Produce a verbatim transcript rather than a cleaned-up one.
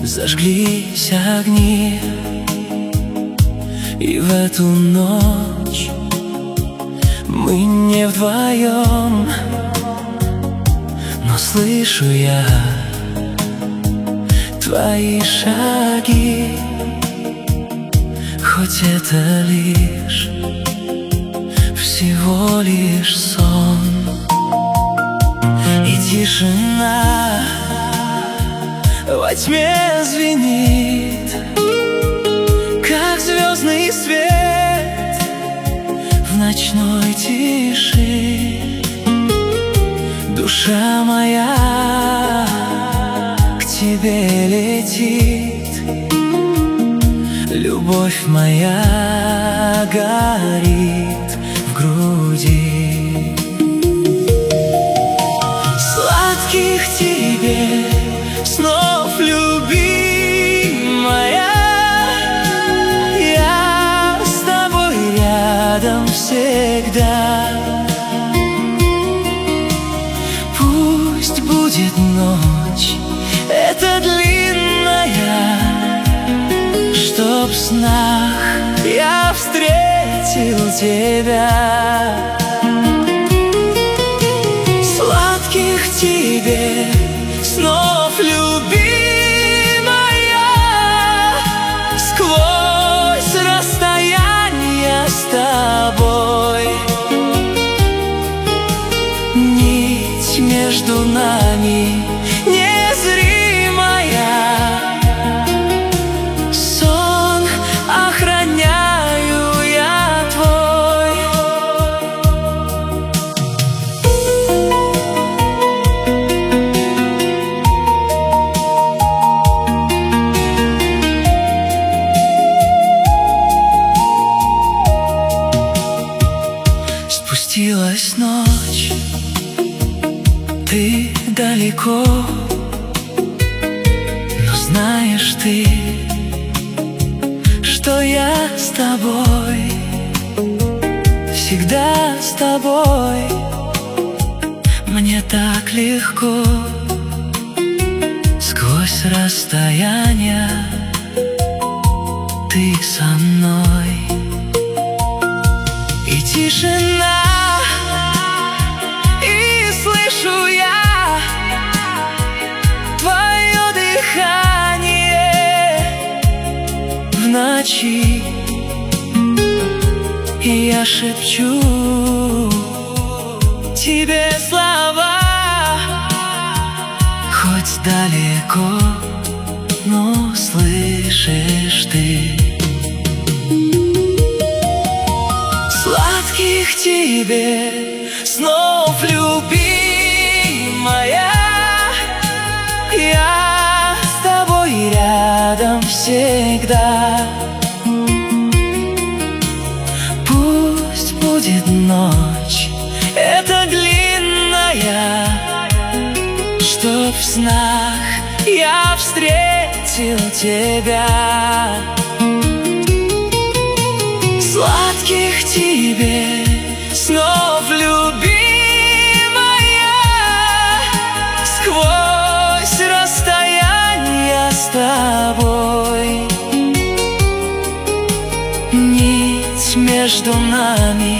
Зажглись огни, и в эту ночь мы не вдвоем, но слышу я твои шаги, хоть это лишь, всего лишь сон. И тишина во тьме звенит, как звездный свет в ночной тиши. Душа моя к тебе летит, любовь моя горит в груди. Сладких тебе снов, любимая, я с тобой рядом всегда. Пусть будет ночь эта длинная, чтоб в снах я встретил тебя. Сладких тебе снов, любимая, сквозь расстояние с тобой. Нить между нами незримая, сон охраняю я твой. Спустилась ночь, ты далеко, но знаешь ты, что я с тобой, всегда с тобой. Мне так легко сквозь расстояние, ты со мной. И тишина, и слышу я твое дыхание в ночи, и я шепчу тебе слова, хоть далеко, но слышишь ты. Сладких тебе снов, любимая, я с тобой рядом всегда. Пусть будет ночь эта длинная, чтоб в снах я встретил тебя. Сладких тебе снов, любимая, сквозь расстояние с тобой. Нить между нами